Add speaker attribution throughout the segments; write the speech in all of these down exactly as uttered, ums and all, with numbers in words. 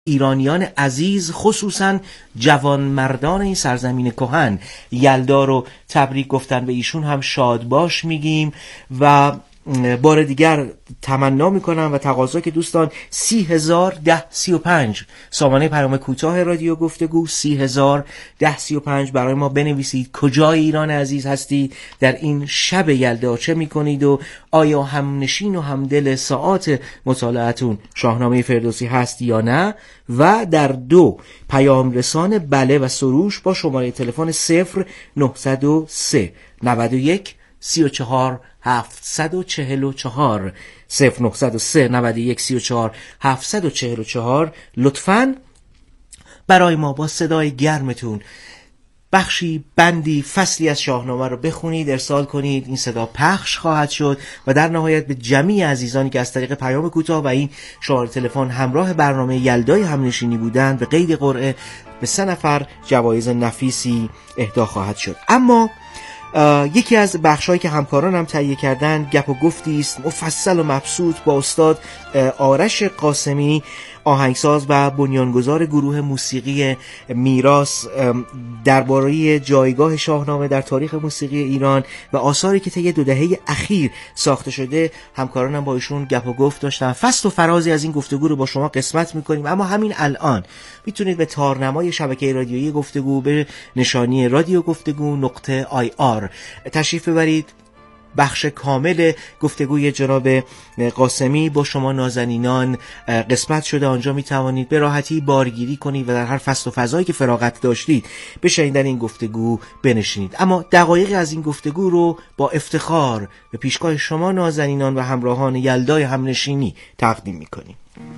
Speaker 1: ایرانیان عزیز، خصوصا جوانمردان این سرزمین کهن، یلدا رو تبریک گفتن. به ایشون هم شاد باش میگیم و بار دیگر تمنا میکنم و تقاضا که دوستان سی هزار ده سی و پنج سامانه پیام کوتاه رادیو گفتگو سی هزار ده سی و پنج برای ما بنویسید کجای ایران عزیز هستید در این شب یلدا، چه میکنید و آیا همنشین و همدل ساعات مطالعتون شاهنامه فردوسی هست یا نه. و در دو پیام رسان بله و سروش با شماره تلفن صفر نهصد و سه نود و یک سی و چهار هفتصد و چهل و چهار صفر نهصد و سه نود و یک سی و چهار هفتصد و چهل و چهار لطفاً برای ما با صدای گرمتون بخشی، بندی، فصلی از شاهنامه رو بخونید، ارسال کنید. این صدا پخش خواهد شد و در نهایت به جمعی عزیزانی که از طریق پیام کوتاه و این شماره تلفن همراه برنامه یلدای همنشینی بودند به قید قرعه به سه نفر جوایز نفیسی اهدا خواهد شد. اما یکی از بخشایی که همکاران هم تهیه کردن گپ و گفتی است مفصل و مبسوط با استاد آرش قاسمی، آهنگساز و بنیانگذار گروه موسیقی میراث، درباره جایگاه شاهنامه در تاریخ موسیقی ایران و آثاری که طی دو دهه اخیر ساخته شده. همکارانم با ایشون گپ و گفت داشتن. فصل و فرازی از این گفتگو رو با شما قسمت میکنیم، اما همین الان میتونید به تارنمای شبکه رادیویی گفتگو به نشانی رادیو گفتگو نقطه آی آر تشریف ببرید. بخش کامل گفتگوی جناب قاسمی با شما نازنینان قسمت شده. آنجا می توانید به راحتی بارگیری کنید و در هر فصل و فضایی که فراغت داشتید به شنیدن این گفتگو بنشینید. اما دقایقی از این گفتگو رو با افتخار به پیشگاه شما نازنینان و همراهان یلدای همنشینی تقدیم می کنیم.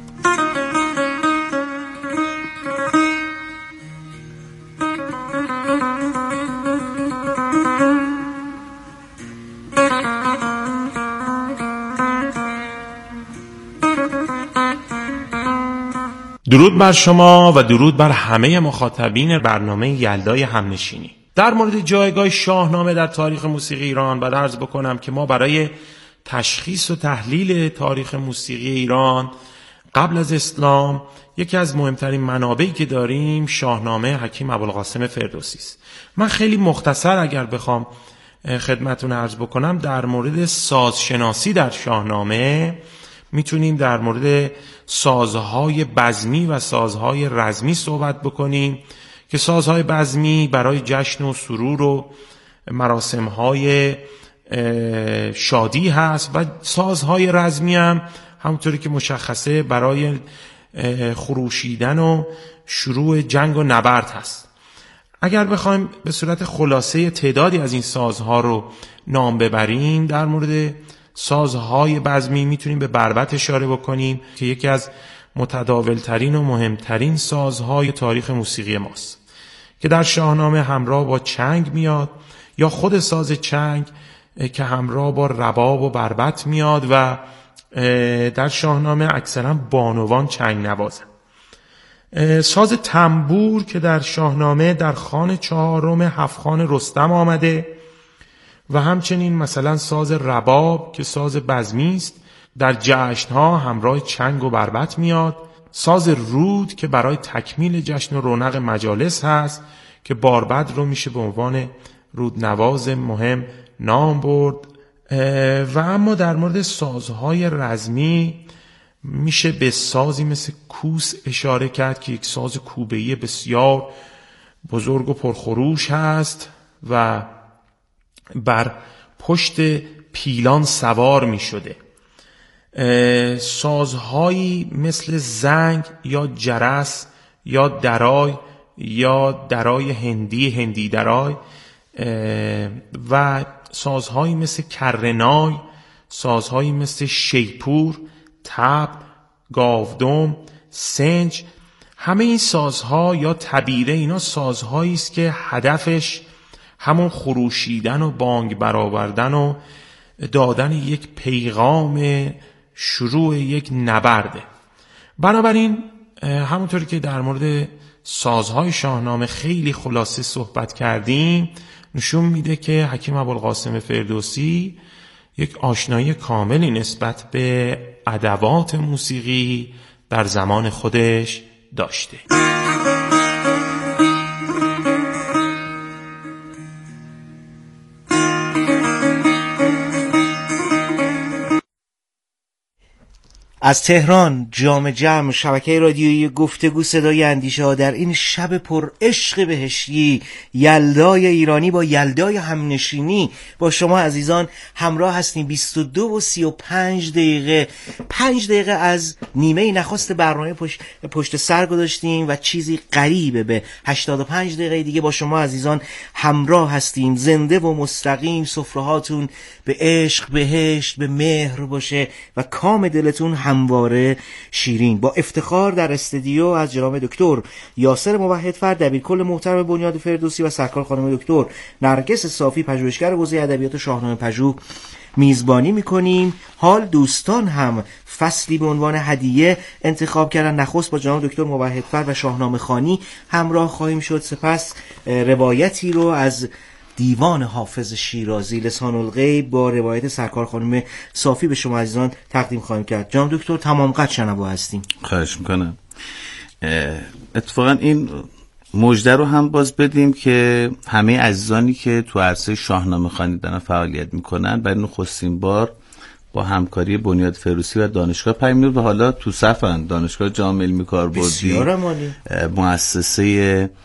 Speaker 2: درود بر شما و درود بر همه مخاطبین برنامه یلدای همنشینی. در مورد جایگاه شاهنامه در تاریخ موسیقی ایران باید عرض بکنم که ما برای تشخیص و تحلیل تاریخ موسیقی ایران قبل از اسلام یکی از مهمترین منابعی که داریم شاهنامه حکیم ابوالقاسم فردوسی است. من خیلی مختصر اگر بخوام خدمتتون عرض بکنم در مورد سازشناسی در شاهنامه میتونیم در مورد سازهای بزمی و سازهای رزمی صحبت بکنیم که سازهای بزمی برای جشن و سرور و مراسمهای شادی هست و سازهای رزمی هم همونطوری که مشخصه برای خروشیدن و شروع جنگ و نبرد هست. اگر بخوایم به صورت خلاصه تعدادی از این سازها رو نام ببریم، در مورد سازهای بزمی میتونیم به بربط اشاره بکنیم که یکی از متداولترین و مهمترین سازهای تاریخ موسیقی ماست که در شاهنامه همراه با چنگ میاد، یا خود ساز چنگ که همراه با رباب و بربط میاد و در شاهنامه اکثرا بانوان چنگ نوازن. ساز تنبور که در شاهنامه در خان چهارم هفت خان رستم آمده و همچنین مثلا ساز رباب که ساز بزمی است در جشن‌ها همراه چنگ و بربط میاد. ساز رود که برای تکمیل جشن و رونق مجالس هست که باربد رو میشه به عنوان رودنواز مهم نام برد. و اما در مورد سازهای رزمی میشه به سازی مثل کوس اشاره کرد که یک ساز کوبه‌ای بسیار بزرگ و پرخروش هست و بر پشت پیلان سوار می شده. سازهایی مثل زنگ یا جرس یا درای یا درای هندی هندی درای و سازهایی مثل کرنای، سازهایی مثل شیپور، تب، گاودم، سنج، همه این سازها یا تبیره اینا سازهایی است که هدفش همون خروشیدن و بانگ برآوردن و دادن یک پیغام شروع یک نبرده. بنابراین همونطوری که در مورد سازهای شاهنامه خیلی خلاصه صحبت کردیم، نشون میده که حکیم ابوالقاسم فردوسی یک آشنایی کاملی نسبت به ادوات موسیقی در زمان خودش داشته.
Speaker 1: از تهران جام جم شبکه رادیویی گفتگو صدای اندیشه ها در این شب پر عشق بهشتی یلدای ایرانی با یلدای همنشینی با شما عزیزان همراه هستیم. بیست و دو و سی و پنج دقیقه پنج دقیقه از نیمه نخست برنامه پشت, پشت سر گذاشتیم و چیزی قریبه به هشتاد و پنج دقیقه دیگه با شما عزیزان همراه هستیم. زنده و مستقیم سفرهاتون به عشق بهشت به مهر باشه و کام دلتون همواره شیرین. با افتخار در استودیو از جناب دکتر یاسر موحدفر دبیرکل محترم بنیاد فردوسی و سرکار خانم دکتر نرگس صافی پژوهشگر حوزه ادبیات شاهنامه پژوه میزبانی میکنیم. حال دوستان هم فصلی به عنوان هدیه انتخاب کردن. نخست با جناب دکتر موحدفر و شاهنامه خوانی همراه خواهیم شد، سپس روایتی رو از دیوان حافظ شیرازی لسان الغیب با روایت سرکار خانم صافی به شما عزیزان تقدیم خواهیم کرد. جناب دکتر تمام قد شنوا هستیم.
Speaker 3: خواهش میکنم. اتفاقا این مژده رو هم باز بدیم که همه عزیزانی که تو عرصه شاهنامه خوانی دارن فعالیت میکنن برای نخستین بار با همکاری بنیاد فردوسی و دانشگاه پیام و حالا تو صفن دانشگاه جامعه علمی کاربردی مؤسسه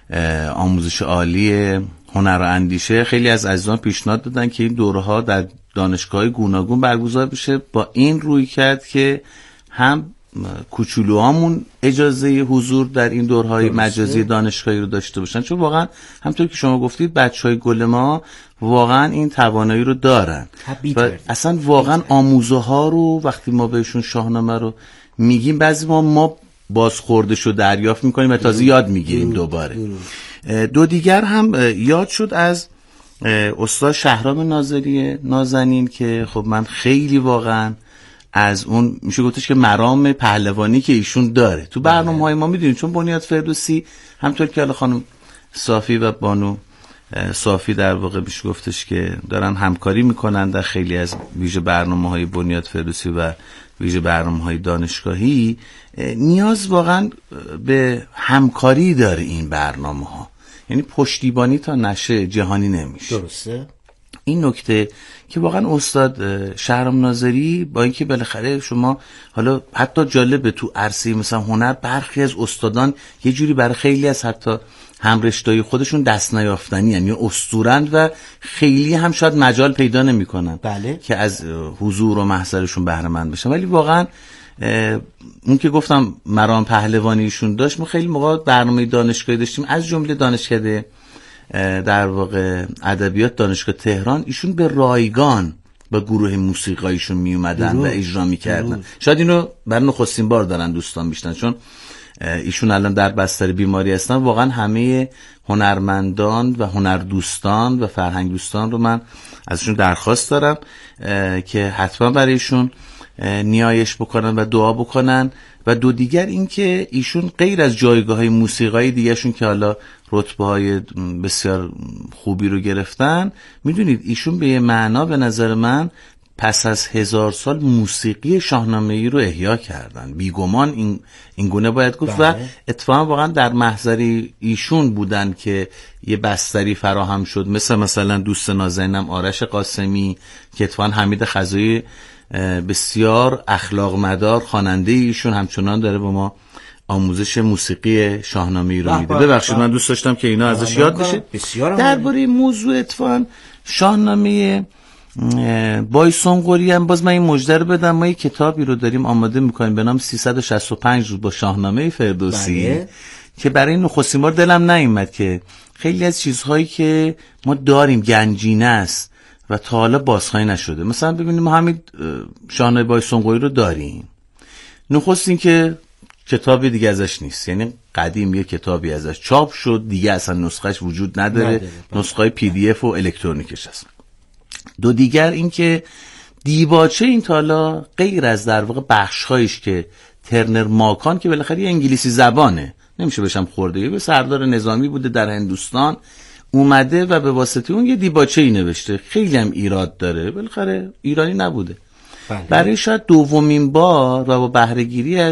Speaker 3: آموزش عالی هنر و اندیشه خیلی از عزیزان پیشنهاد دادن که این دوره‌ها در دانشگاه گوناگون برگزار بشه با این روی کرد که هم کوچولوهامون اجازه حضور در این دورهای مجازی دانشگاهی رو داشته باشن، چون واقعا همونطور که شما گفتید بچهای گل ما واقعا این توانایی رو دارن و اصلا واقعا آموزه ها رو وقتی ما بهشون شاهنامه رو میگیم بعضی ما ما بازخوردش رو دریافت میکنیم و تازه یاد میگیریم دوباره. دو دیگر هم یاد شد از استاد شهرام ناظری نازنین که خب من خیلی واقعا از اون میشه گفتش که مرام پهلوانی که ایشون داره تو برنامه‌های ما میدونید، چون بنیاد فردوسی همطور که حالا خانم صافی و بانو صافی در واقع میشه گفتش که دارن همکاری میکنن در خیلی از ویژه برنامه‌های بنیاد فردوسی و ویژه برنامه‌های دانشگاهی، نیاز واقعا به همکاری داره این برنامه‌ها، یعنی پشتیبانی تا نشه جهانی نمیشه.
Speaker 1: درسته.
Speaker 3: این نکته که واقعا استاد شهرام ناظری با اینکه بالاخره شما حالا حتی جالبه تو عرصه مثلا هنر برخی از استادان یه جوری برای خیلی از حتی همرشتای خودشون دست نیافتنی یعنی اسطورند و خیلی هم شاید مجال پیدا نمی‌کنن
Speaker 1: بله.
Speaker 3: که از حضور و محضرشون بهره مند بشن، ولی واقعا اون که گفتم مرام پهلوانیشون داشت. ما خیلی موقع برنامه دانشگاهی داشتیم از جمله دانشکده در واقع ادبیات دانشگاه تهران، ایشون به رایگان با گروه موسیقایشون می اومدن و اجرا میکردن. شاید اینو برای نخستین بار دارن دوستان میشنن، چون ایشون الان در بستر بیماری هستن. واقعا همه هنرمندان و هنردوستان و فرهنگ دوستان رو من ازشون درخواست دارم که حتما برایشون نیایش بکنن و دعا بکنن. و دو دیگر این که ایشون غیر از جایگاه های موسیقایی دیگرشون که حالا رتبه های بسیار خوبی رو گرفتن، میدونید ایشون به یه معنا به نظر من پس از هزار سال موسیقی شاهنامه‌ای رو احیا کردن. بیگمان این این گونه باید گفت بله. و اتفاقا واقعا در محضری ایشون بودن که یه بستری فراهم شد، مثل مثلا دوست نازنینم آرش قاسمی که اتفاقا حمید خزایی بسیار اخلاق مدار خواننده ایشون همچنان داره با ما آموزش موسیقی شاهنامه‌ای رو میده. ببخشید من دوست داشتم که اینا ازش یاد بشه. درباره موضوع اتفاقا شاهنامه بایسون قوری هم باز من این مژده رو بدم. ما یک کتابی رو داریم آماده میکنیم به نام سیصد و شصت و پنج روز با شاهنامه فردوسی بله. که برای نخستین بار دلم نیامد که خیلی از چیزهایی که ما داریم گنجینه است و تا حالا بازخواهی نشده. مثلا ببینیم ما همین شاهنامه بایسون قوری رو داریم، نخست این که کتابی دیگه ازش نیست، یعنی قدیم یه کتابی ازش چاپ شد دیگه اصلا نسخهش وجود نداره، نسخه پی دی اف و الکترونیکش هست. دو دیگر این که دیباچه این تالا غیر از در واقع بخش‌هایش که ترنر ماکان که بالاخره انگلیسی زبانه نمیشه بشم خورده، یه سردار نظامی بوده در هندوستان اومده و به واسطه اون یه دیباچه‌ای نوشته، خیلی هم ایراد داره، بالاخره ایرانی نبوده. بله. برای شاید دومین بار و با بهره‌گیری از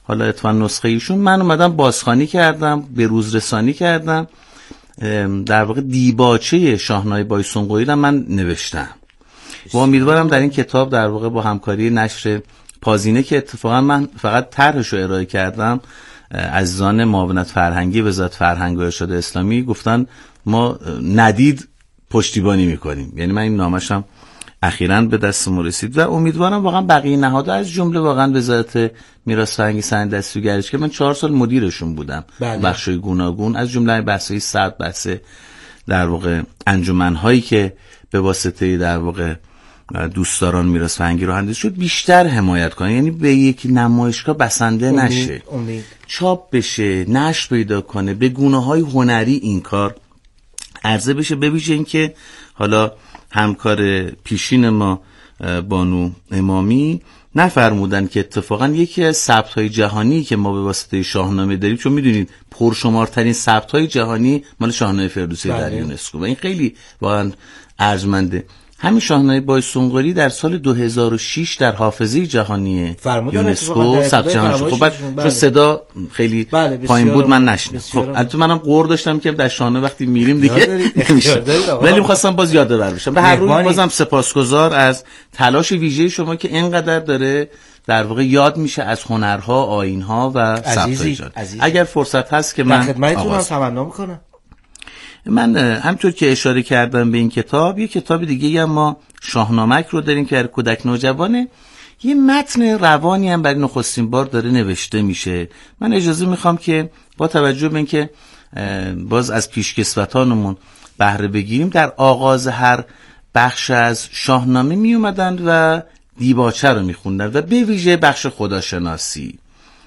Speaker 3: حالا اتفاقا نسخه ایشون، من اومدم بازخوانی کردم، به روز رسانی کردم، در واقع دیباچه شاهنامه بایسونقویی رو من نوشتم و امیدوارم در این کتاب در واقع با همکاری نشر پازینه که اتفاقا من فقط طرحش رو ارائه کردم، عزیزان معاونت فرهنگی وزارت فرهنگ و ارشاد اسلامی گفتن ما ندید پشتیبانی میکنیم. یعنی من این نامشم اخیراً به دست ما رسید و امیدوارم واقعا بقیه نهادها از جمله واقعا وزارت میراث فرهنگی سند دستی و گردش که من چهار سال مدیرشون بودم، بخشای گوناگون، از جمله بحث‌های صد بحث در واقع انجمن‌هایی که به واسطه در واقع دوستداران میراث فرهنگی راه اندازی شد بیشتر حمایت کنه، یعنی به یک نمایشگاه بسنده امید، نشه امید. چاپ بشه، نشر پیدا کنه، به گونه‌های هنری این کار عرضه بشه. ببینید اینکه حالا همکار پیشین ما بانو امامی نفرمودن که اتفاقا یکی از ثبت‌های جهانی که ما به واسطه شاهنامه داریم، چون میدونید پرشمارترین ثبت‌های جهانی مال شاهنامه فردوسی در یونسکو و این خیلی واقعا ارجمنده. همین شاهنامه بایسونقویی در سال دو هزار و شش در حافظه جهانی یونسکو ثبت جهانی شد. خب بعد چون صدا خیلی پایین بود من نشنیدم. خب البته منم قور داشتم که در شاهنامه وقتی میریم دیگه نمیشه، ولی می‌خواستم باز یادآور بشم. به هر روی بازم سپاسگزار از تلاش ویژه شما که اینقدر داره در واقع یاد میشه از هنرها، آیین‌ها و ثبت‌های. اگر فرصت هست که من
Speaker 1: خدمتتون تمنا می‌کنم.
Speaker 3: من همطور که اشاره کردم به این کتاب، یه کتاب دیگه هم ما شاهنامک رو داریم که کودک نوجوانه، یه متن روانی هم برای نخستین بار داره نوشته میشه. من اجازه میخوام که با توجه به اینکه باز از پیشکسوتانمون بهره بگیریم، در آغاز هر بخش از شاهنامه می اومدن و دیباچه رو میخوندن و به ویژه بخش خداشناسی.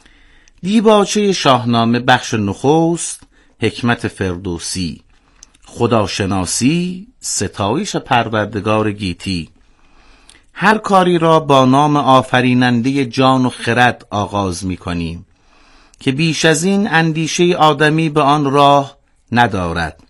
Speaker 3: دیباچه شاهنامه بخش نخست، حکمت فردوسی، خداشناسی، ستایش پروردگار گیتی. هر کاری را با نام آفریننده جان و خرد آغاز می کنیم که بیش از این اندیشه آدمی به آن راه ندارد.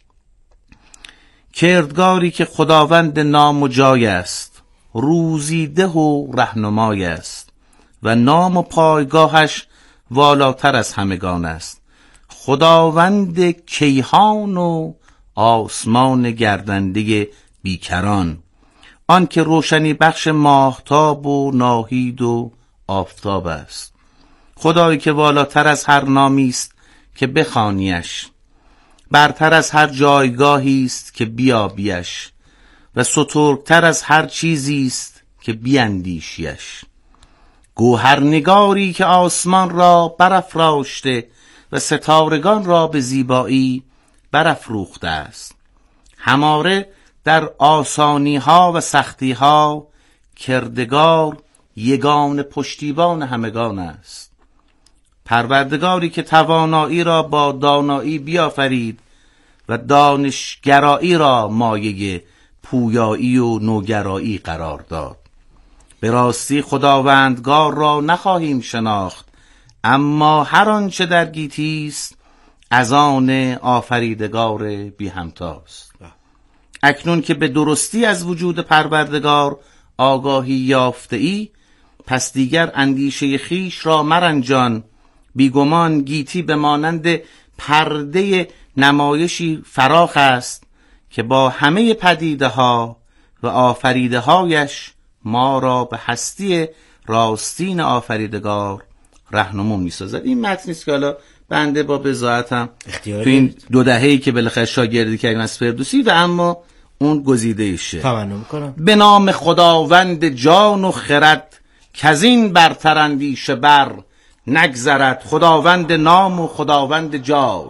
Speaker 3: کردگاری که خداوند نام و جای است، روزیده و رهنمای است و نام و پایگاهش والاتر از همگان است. خداوند کیهان و آسمان گردنده بیکران، آن که روشنی بخش ماهتاب و ناهید و آفتاب است. خدایی که والاتر از هر نامی است که بخوانیش، برتر از هر جایگاهی است که بیابیش و سترگتر از هر چیزی است که بیندیشیش. گوهرنگاری که آسمان را برافراشته و ستارگان را به زیبایی برافروخته است. هماره در آسانی ها و سختی ها کردگار یگان پشتیبان همگان است. پروردگاری که توانایی را با دانایی بیافرید و دانشگرایی را مایه پویایی و نوگرایی قرار داد. به راستی خداوندگار را نخواهیم شناخت، اما هر آنچه در گیتی است از آن آفریدگار بی همتاست. اکنون که به درستی از وجود پروردگار آگاهی یافته ای، پس دیگر اندیشه خیش را مرنجان. بیگمان گیتی به مانند پرده نمایشی فراخ است که با همه پدیده ها و آفریده هایش ما را به هستی راستین آفریدگار راهنما می‌سازد. این متنی است که حالا بنده با بضاعتم تو این دو دهه‌ای که بالاخره شاگردی کردیم از فردوسی و اما اون گزیده‌شه
Speaker 1: تمنا می‌کنم.
Speaker 3: به نام خداوند جان و خرد کزین برتر اندیشه بر نگذرد. خداوند نام و خداوند جای،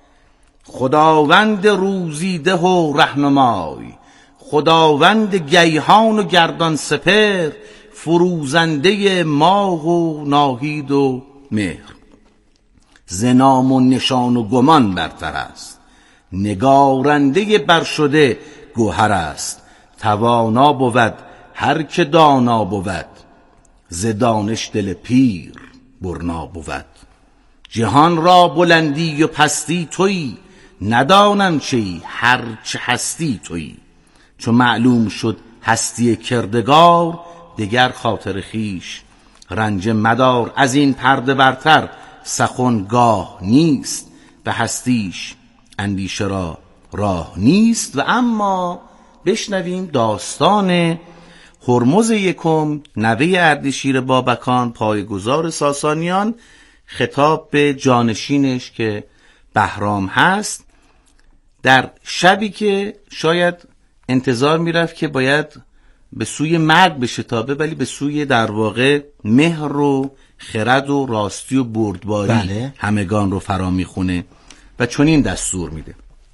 Speaker 3: خداوند روزیده و رهنمای، خداوند گیهان و گردان سپر، فروزنده ماه و ناهید و مهر. ز نام و نشان و گمان برتر است، نگارنده برشده گوهر است. توانا بود هر که دانا بود، ز دانش دل پیر برنا بود. جهان را بلندی و پستی تویی، ندانم چی هر چه هستی تویی. چو معلوم شد هستی کردگار، دگر خاطر خیش رنج مدار از این پرده برتر، سخن گاه نیست به هستیش اندیشه را راه نیست. و اما بشنویم داستان هرمز یکم نوه اردشیر بابکان پایه‌گذار ساسانیان خطاب به جانشینش که بهرام هست، در شبی که شاید انتظار میرفت که باید به سوی مرگ بشتابه، ولی به سوی در واقع مهر و خرد و راستی و بردباری
Speaker 1: بله.
Speaker 3: همگان رو فرا میخونه و چنین دستور میده: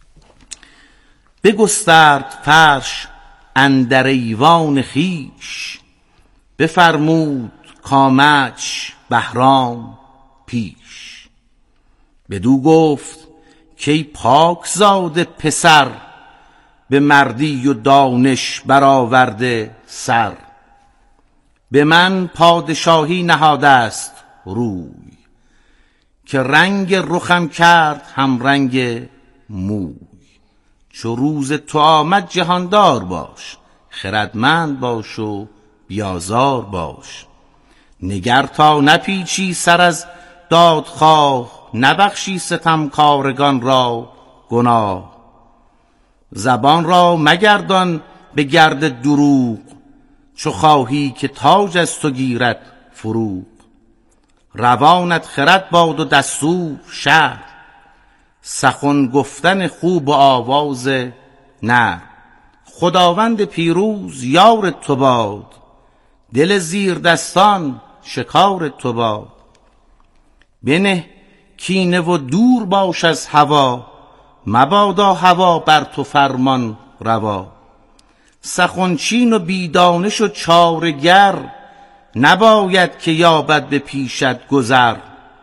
Speaker 3: بگسترد فرش اندر ایوان خویش، بفرمود کامچ بهرام پیش. بدو گفت کی پاک زاده پسر، به مردی و دانش برآورده سر. به من پادشاهی نهاده است روی، که رنگ رخم کرد هم رنگ موی. چو روز تو آمد جهاندار باش، خردمند باش و بیازار باش. نگر تا نپیچی سر از دادخواه، نبخشی ستمکارگان را گناه. زبان را مگردان به گرد دروغ، چو خواهی که تاج از تو گیرد فروغ. روانت خرد باد و دستور شهر، سخن گفتن خوب و آواز نه. خداوند پیروز یار تو باد، دل زیر دستان شکار تو باد. بنه کینه و دور باش از هوا، مبادا هوا بر تو فرمان روا. سخنچین و بیدانش و چارگر، نباید که یابد به پیشت گذر.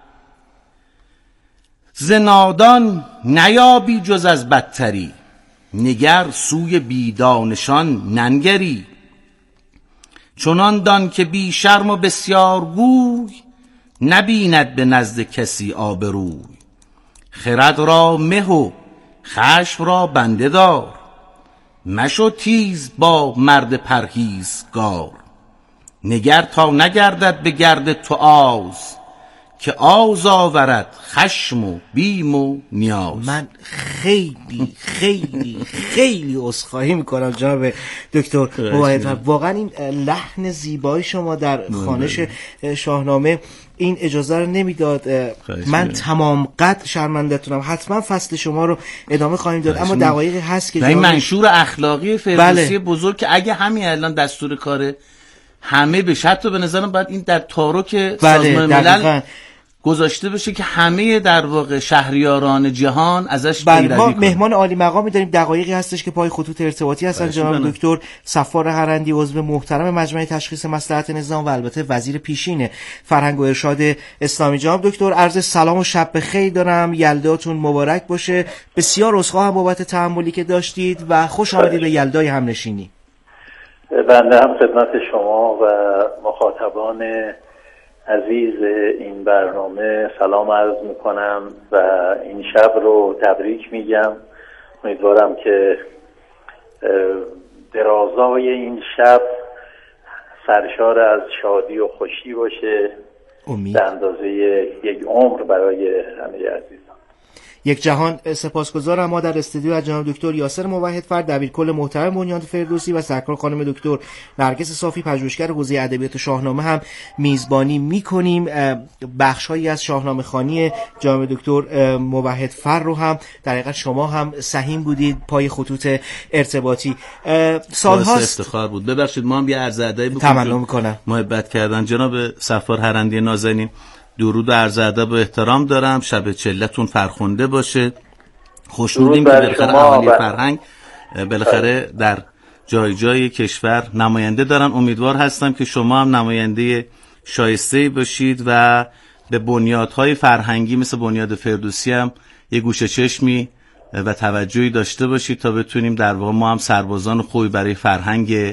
Speaker 3: ز نادان نیابی جز از بدتری، نگر سوی بیدانشان ننگری. چنان دان که بی شرم و بسیار گوی، نبیند به نزد کسی آبروی. خرد را مه و خشم را بنده دار، مشو تیز با مرد پرهیزگار. نگر تا نگردد به گرد تو آز، که آز آورد خشم و بیم و نیاز.
Speaker 1: من خیلی خیلی خیلی عذرخواهی میکنم جناب دکتر موحد. واقعا این لحن زیبای شما در خوانش شاهنامه این اجازه رو نمیداد. من تمام قد شرمنده‌تونم. حتما فصل شما رو ادامه خواهیم داد، اما دقایقی هست که
Speaker 3: این منشور اخلاقی فردوسی
Speaker 1: بله.
Speaker 3: بزرگ که اگه همین الان دستور کار همه بشه، حتی به نظرم باید این در تاروک
Speaker 1: بله.
Speaker 3: سازمان ملل
Speaker 1: دقیقاً.
Speaker 3: گذاشته بشه که همه در واقع شهریاران جهان ازش
Speaker 1: بله.
Speaker 3: پیروی
Speaker 1: ما
Speaker 3: کنن.
Speaker 1: مهمان عالی مقامی داریم، دقایقی هستش که پای خطوط ارتباطی هستن جناب دکتر صفار هرندی، عضو محترم مجمع تشخیص مصلحت نظام و البته وزیر پیشین فرهنگ و ارشاد اسلامی. جناب دکتر عرض سلام و شب بخیر دارم، یلداتون مبارک باشه. بسیار عذرخواهم بابت تحملی که داشتید و خوش آمدید به یلدای همنشینی.
Speaker 4: بنده هم خدمت شما و مخاطبان عزیز این برنامه سلام عرض میکنم و این شب رو تبریک میگم. امیدوارم که درازای این شب سرشار از شادی و خوشی باشه،
Speaker 1: امید
Speaker 4: به اندازه یک عمر برای همه عزیزان.
Speaker 1: یک جهان سپاسگزارم. ما در استودیو از جناب دکتر یاسر موحدفر دبیرکل محترم بنیاد فردوسی و سرکار خانم دکتر نرگس صافی پژوهشگر حوزه ادبیات شاهنامه هم میزبانی میکنیم. بخش‌هایی از شاهنامه خوانی جناب دکتر موحدفر رو هم در حقیقت شما هم سهیم بودید پای خطوط ارتباطی. سال‌هاست
Speaker 3: افتخار بود. ببخشید ما هم یه عرض ادبی بکنیم.
Speaker 1: تمنا میکنم.
Speaker 3: محبت کردن جناب صفار هرندی نازنین. درود و عرض ادب و احترام دارم. شب چلتون فرخنده باشه. خوشنودیم که بالاخره اهالی فرهنگ بالاخره در جای جای کشور نماینده دارن. امیدوار هستم که شما هم نماینده شایسته‌ای باشید و به بنیادهای فرهنگی مثل بنیاد فردوسی هم یه گوشه چشمی و توجهی داشته باشید تا بتونیم در واقع ما هم سربازان خوبی برای فرهنگ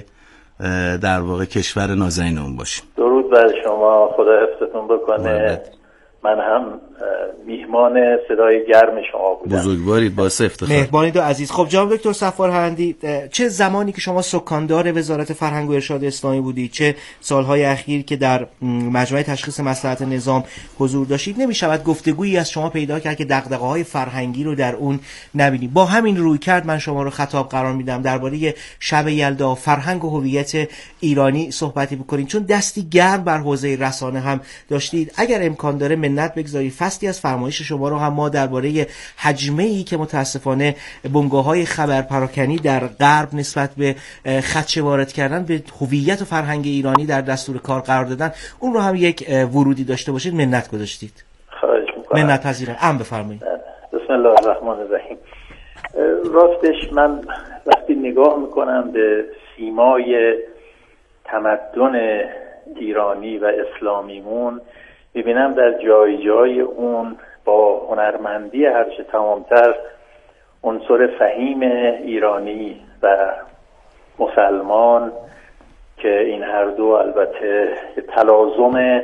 Speaker 3: در واقع کشور نازنینمون باشیم.
Speaker 4: درود بر شما، خدا حفظتون بکنه. من هم میهمان صدای گرم شما بودم.
Speaker 3: بزرگوارید، باعث افتخار.
Speaker 1: مهربانید و عزیز. خب جناب دکتر صفارهندی، چه زمانی که شما سکاندار وزارت فرهنگ و ارشاد اسلامی بودید، چه سالهای اخیر که در مجمع تشخیص مصلحت نظام حضور داشتید، نمی‌شود گفتگویی از شما پیدا کرد که دغدغه‌های فرهنگی رو در اون نبینید. با همین رویکرد من شما رو خطاب قرار میدم درباره شب یلدا، فرهنگ و هویت ایرانی صحبتی بکنید، چون دستی گرم بر حوزه رسانه هم داشتید. اگر امکان داره منت بگذارید فصلی از فرمایش شما رو هم ما درباره حجمه‌ای که متاسفانه بنگاه‌های خبر پراکنی در غرب نسبت به خدشه وارد کردن به هویت و فرهنگ ایرانی در دستور کار قرار دادن، اون رو هم یک ورودی داشته باشید. منت گذاشتید.
Speaker 4: خواهش می‌کنم.
Speaker 1: منت پذیرم. ام بفرمایید.
Speaker 4: بسم الله الرحمن الرحیم. راستش من وقتی نگاه میکنم به سیمای تمدن ایرانی و اسلامیمون، میبینم در جای جای اون با هنرمندی هرچه تمامتر عنصر فهیم ایرانی و مسلمان که این هر دو البته تلازم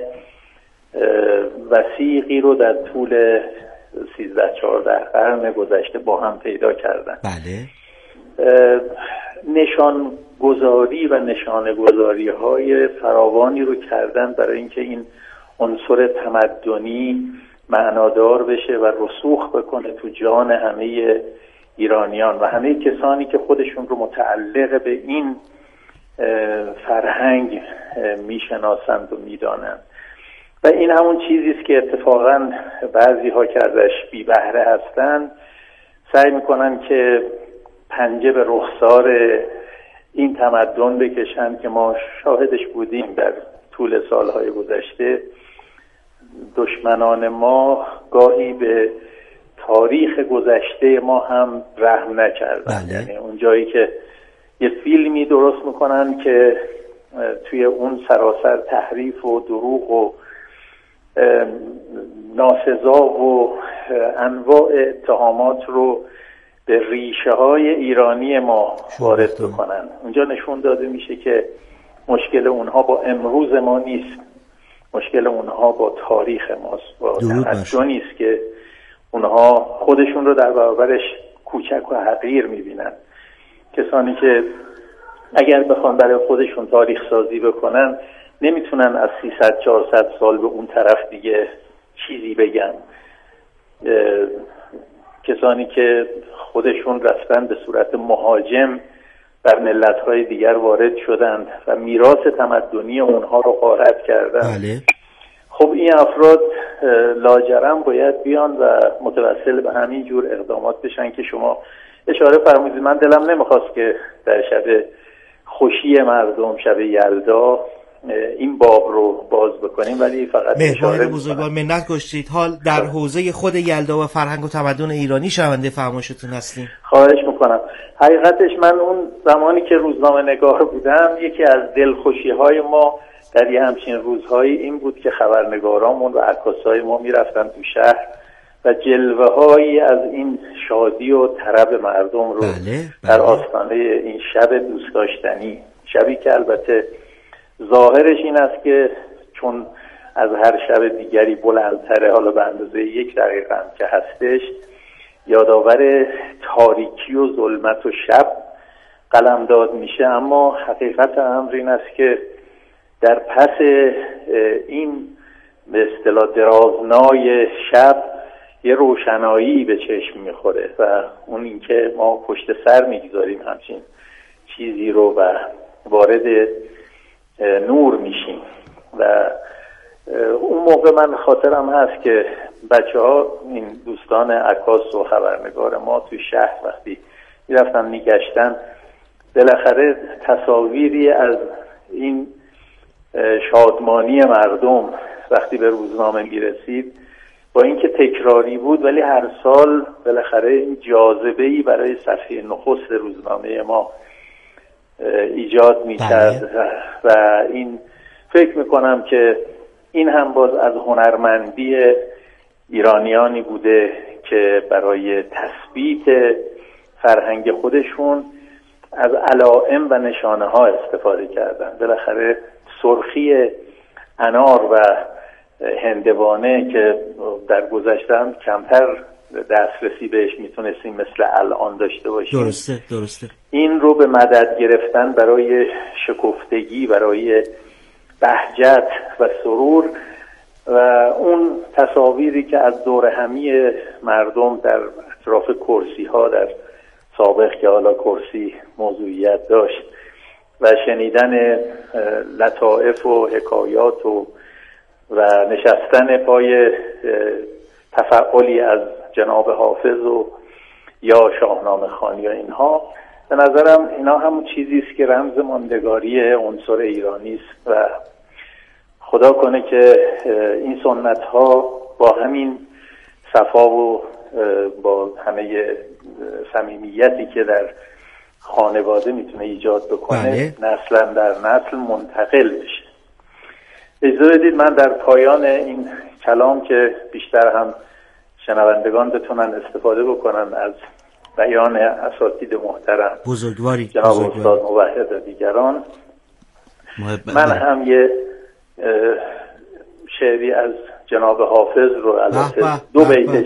Speaker 4: وسیقی رو در طول سیزده چهارده قرن گذشته با هم پیدا کردن.
Speaker 1: بله.
Speaker 4: نشان گذاری و نشانه گذاری های فراوانی رو کردن برای اینکه این عنصر تمدنی معنادار بشه و رسوخ بکنه تو جان همه ایرانیان و همه کسانی که خودشون رو متعلق به این فرهنگ میشناسند و میدانند. و این همون چیزی است که اتفاقا بعضی ها که ازش بی بهره هستن سعی میکنن که پنجه به رخسار این تمدن بکشن که ما شاهدش بودیم در طول سالهای گذشته. دشمنان ما گاهی به تاریخ گذشته ما هم رحم نکردن.
Speaker 1: بله.
Speaker 4: یعنی اون جایی که یه فیلمی درست میکنن که توی اون سراسر تحریف و دروغ و ناسزا و انواع اتهامات رو به ریشه های ایرانی ما وارد بکنن، اونجا نشون داده میشه که مشکل اونها با امروز ما نیست، مشکل اونها با تاریخ ماست، با تمدنی است که اونها خودشون رو در برابرش کوچک و حقیر میبینن. کسانی که اگر بخوان برای خودشون تاریخ سازی بکنن نمیتونن از سیصد چهارصد سال به اون طرف دیگه چیزی بگن. کسانی که خودشون رفتن به صورت مهاجم بر ملت‌های دیگر وارد شدند و میراث تمدنی اونها رو غارت کردن.
Speaker 1: بله.
Speaker 4: خب این افراد لاجرم باید بیان و متوسل به همین جور اقدامات بشن که شما اشاره فرمودید. من دلم نمیخواست که در شب خوشی مردم، شب یلدا، این باب رو باز بکنیم، ولی فقط
Speaker 1: مهربانی بزرگوار منت گذاشتید. حال در حوزه خود یلدا و فرهنگ و تمدن ایرانی شنونده فرمایشتون هستیم.
Speaker 4: خواهش میکنم. حقیقتش من اون زمانی که روزنامه نگار بودم یکی از دلخوشی های ما در یه همچین روزهایی این بود که خبرنگارامون و عکاسای ما میرفتن تو شهر و جلوه هایی از این شادی و طرب مردم رو
Speaker 1: بله، بله.
Speaker 4: در آستانه این شب دوست داشتنی، شبی که البته ظاهرش این است که چون از هر شب دیگری بلندتره، حالا به اندازه یک دقیقه هم که هستش، یادآور تاریکی و ظلمت و شب قلمداد میشه، اما حقیقت امر این است که در پس این به اصطلاح درازنای شب یه روشنایی به چشم میخوره و اون اینکه ما پشت سر میگذاریم همچین چیزی رو و وارد نور میشیم. و اون موقع من خاطرم هست که بچه ها، این دوستان عکاس و خبرنگار ما توی شهر وقتی میرفتن میگشتن، بالاخره تصاویری از این شادمانی مردم وقتی به روزنامه میرسید، با اینکه تکراری بود ولی هر سال بالاخره این جاذبه‌ای برای صفحه نخست روزنامه ما ایجاد می‌کرد و این فکر میکنم که این هم باز از هنرمندی ایرانیانی بوده که برای تثبیت فرهنگ خودشون از علائم و نشانه ها استفاده کردن. بالاخره سرخی انار و هندوانه که در گذشته هم کمتر دسترسی بهش میتونستیم مثل الان داشته باشیم.
Speaker 1: درسته درسته.
Speaker 4: این رو به مدد گرفتن برای شکفتگی، برای بهجت و سرور و اون تصاویری که از دور همی مردم در اطراف کرسی ها در سابق که حالا کرسی موضوعیت داشت و شنیدن لطائف و حکایات و و نشستن پای تفعالی از جناب حافظ و یا شاهنامه خوانی یا اینها، به نظرم اینا همون چیزی است که رمز ماندگاری عنصر ایرانی است و خدا کنه که این سنت ها با همین صفا و با همه صمیمیتی که در خانواده میتونه ایجاد بکنه
Speaker 1: بله.
Speaker 4: نسلا در نسل منتقل بشه. اجازه بدید من در پایان این کلام که بیشتر هم شنوندگان بتونن استفاده بکنن از بیان اساتید محترم
Speaker 1: بزرگواری
Speaker 4: جناب
Speaker 1: بزرگواری.
Speaker 4: استاد موحد و دیگران،
Speaker 3: محبت.
Speaker 4: من هم یه شعری از جناب حافظ رو البته دو بیتش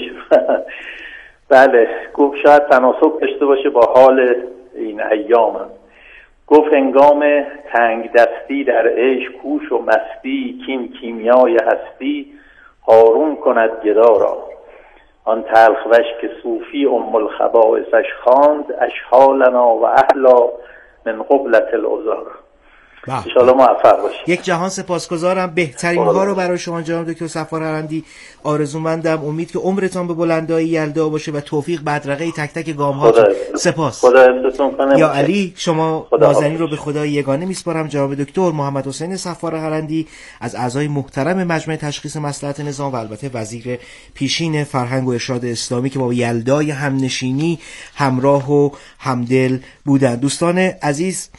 Speaker 4: بله گفت شاید تناسب داشته باشه با حال این ایام. گفت هنگام تنگ دستی در عیش کوش و مستی، کین کیمیای هستی هارون کند گدا را. آن تلخ وش که صوفی ام الخبائثش خواند، اشحالنا و اهلا من قبلة العذار. ان شاء الله موفق باشید.
Speaker 1: یک جهان سپاسگزارم. بهترین ها رو برای شما جناب دکتر صفوان هرندی آرزومندم. امید که عمرتان به بلندای یلدا باشه و توفیق بدرقه تک تک گام ها. سپاس.
Speaker 4: خدا حفظتون کنه.
Speaker 1: یا علی شما نازنین رو به خدای یگانه میسپارم. جناب دکتر محمد حسین صفوان هرندی از اعضای محترم مجمع تشخیص مصلحت نظام و البته وزیر پیشین فرهنگ و ارشاد اسلامی که با یلدای همنشینی همراه و همدل بودن. دوستان عزیز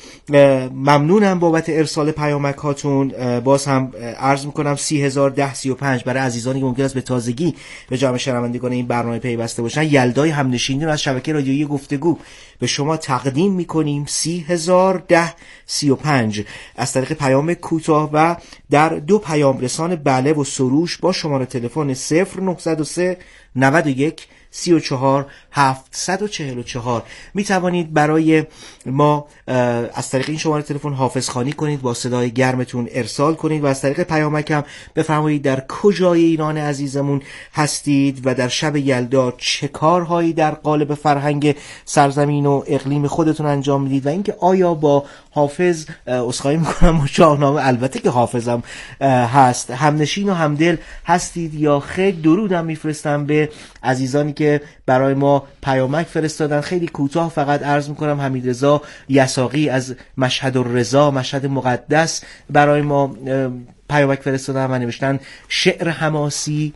Speaker 1: ممنونم بابت ارسال پیامک هاتون. باز هم عرض میکنم سی هزار ده سی و پنج برای عزیزانی که ممکن است به تازگی به جمع شنوندگان این برنامه پیوسته باشن. یلدای همنشینی رو از شبکه رادیویی گفتگو به شما تقدیم میکنیم. سی هزار ده سی و پنج از طریق پیام کوتاه و در دو پیام رسان بله و سروش با شماره تلفن صفر نهصد و سه نود و یک سی و چهار هفتصد و چهل و چهار می توانید برای ما از طریق این شماره تلفن حافظ خوانی کنید، با صدای گرمتون ارسال کنید و از طریق پیامک هم بفرمایید در کجای ایران عزیزمون هستید و در شب یلدا چه کارهایی در قالب فرهنگ سرزمین و اقلیم خودتون انجام میدید و اینکه آیا با حافظ اسخای میکنم و شاهنامه البته که حافظم هست همنشین و همدل هستید یا خیر. درودم میفرستم به عزیزانی که برای ما پیامک فرستادن. خیلی کوتاه فقط عرض میکنم حمیدرضا یساقی از مشهد الرضا مشهد مقدس برای ما پیامک فرستادن و نوشتن شعر حماسی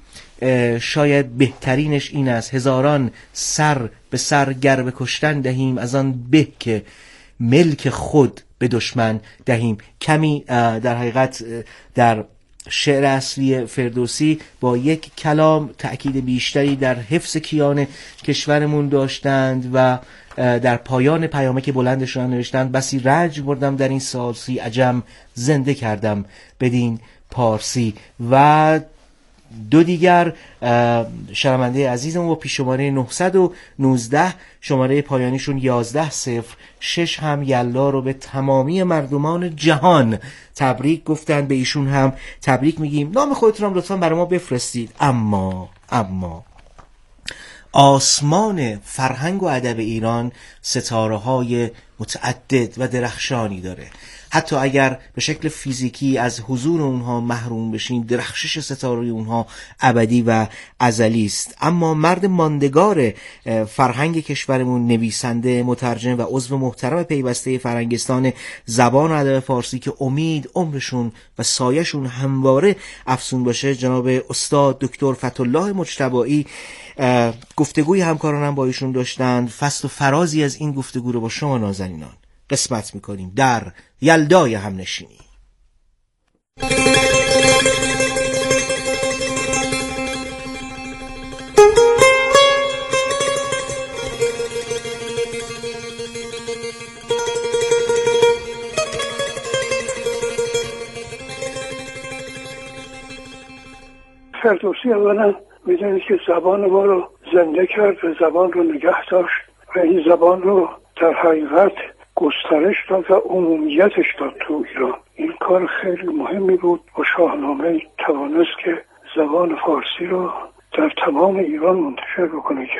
Speaker 1: شاید بهترینش این است: هزاران سر به سر گر به کشتن دهیم، از آن به که ملک خود به دشمن دهیم. کمی در حقیقت در شعر اصلی فردوسی با یک کلام تأکید بیشتری در حفظ کیان کشورمون داشتند و در پایان پیامک بلندشون نوشتند بسی رنج بردم در این سالسی، عجم زنده کردم بدین پارسی. و دو دیگر شنونده عزیزم با پیش شماره نهصد و نوزده شماره پایانیشون یازده صفر شش هم یلدا رو به تمامی مردمان جهان تبریک گفتن. به ایشون هم تبریک میگیم. نام خودتون هم لطفا برای ما بفرستید. اما اما آسمان فرهنگ و ادب ایران ستاره های متعدد و درخشانی داره. حتی اگر به شکل فیزیکی از حضور اونها محروم بشین، درخشش ستاره اونها ابدی و ازلی است. اما مرد ماندگار فرهنگ کشورمون، نویسنده، مترجم و عضو محترم پیوسته فرهنگستان زبان و ادب فارسی که امید عمرشون و سایه‌شون همواره افزون باشه، جناب استاد دکتر فتح‌الله مجتبی، گفتگوی همکارانم با ایشون داشتند. فصل و فرازی از این گفتگو رو با شما نازنینان قسمت میکنیم در یلدای همنشینی.
Speaker 5: فردوسی اولا میدونید که زبان ما رو زنده کرد و زبان رو نگه داشت و این زبان رو در حقیقت گسترش داد و عمومیتش داد تو ایران. این کار خیلی مهمی بود و شاهنامه توانست که زبان فارسی رو در تمام ایران منتشر بکنه که